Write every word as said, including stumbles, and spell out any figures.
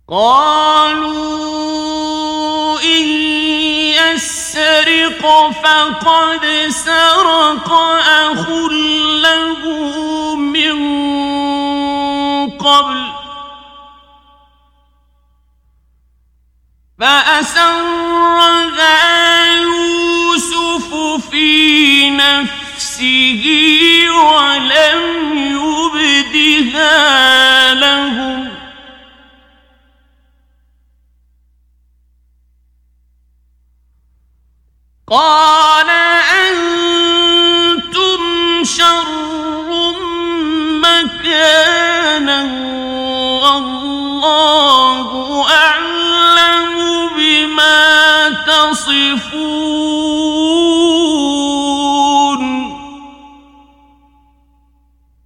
قالوا إن يسرق فقد سرق أخ له من قبل فأسرها يوسف في نفسه ولم يبدها لهم قال أنتم شر